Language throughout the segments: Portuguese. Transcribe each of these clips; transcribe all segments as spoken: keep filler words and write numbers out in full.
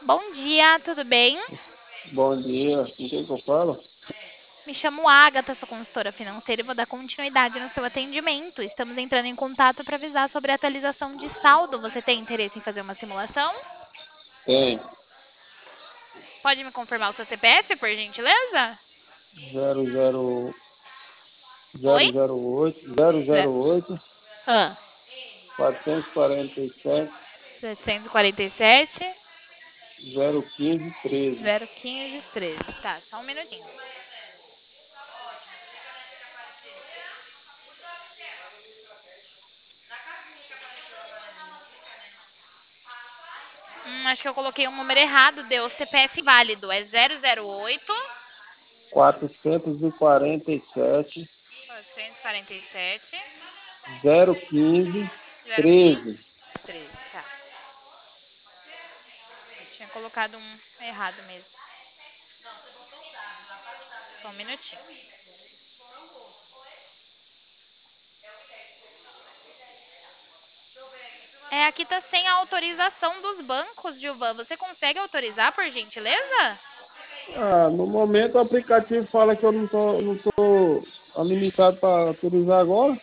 Bom dia, tudo bem? Bom dia, com quem que eu falo? Me chamo Agatha, sou consultora financeira e vou dar continuidade no seu atendimento. Estamos entrando em contato para avisar sobre a atualização de saldo. Você tem interesse em fazer uma simulação? Tem Pode me confirmar o seu C P F, por gentileza? zero zero Oi? zero zero oito zero Zé. zero oito Ah, quatrocentos e quarenta e sete setecentos e quarenta e sete, zero quinze treze. zero quinze, treze. Tá, só um minutinho. Hum, acho que eu coloquei um número errado, deu C P F válido. É zero zero oito, quatrocentos e quarenta e sete quatrocentos e quarenta e sete, zero quinze zero quinze, treze. treze. Tá. Eu tinha colocado um errado mesmo. Só um minutinho. É, aqui tá sem a autorização dos bancos, Gilvan. Você consegue autorizar, por gentileza? Ah, no momento o aplicativo fala que eu não tô, não tô habilitado para autorizar agora.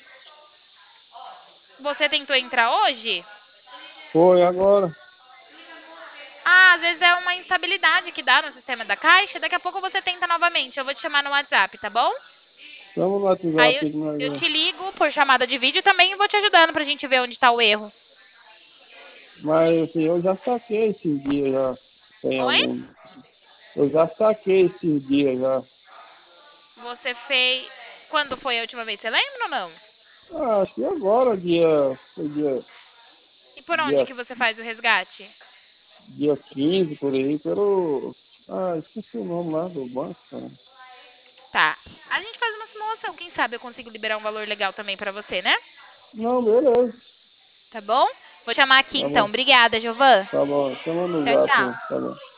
Você tentou entrar hoje? Foi agora. Ah, às vezes é uma instabilidade que dá no sistema da Caixa. Daqui a pouco você tenta novamente. Eu vou te chamar no WhatsApp, tá bom? Estamos no Aí WhatsApp eu, que nós eu vamos. te ligo por chamada de vídeo também e vou te ajudando pra gente ver onde tá o erro. Mas assim, eu já saquei esses dias já. Tem Oi? algum. Eu já saquei esses dias já. Você fez. Quando foi a última vez? Você lembra ou não? Ah, acho que agora, dia, foi dia, E por onde dia, que você faz o resgate? dia quinze por aí, pelo. Ah, esqueci o nome lá do banco, cara. Tá. A gente faz uma simulação. Quem sabe eu consigo liberar um valor legal também pra você, né? Não, beleza. Tá bom? Vou chamar aqui Tá então. bom, Obrigada, Giovan. tá bom. Chama no Tchau, zap, tchau. né? Tá bom.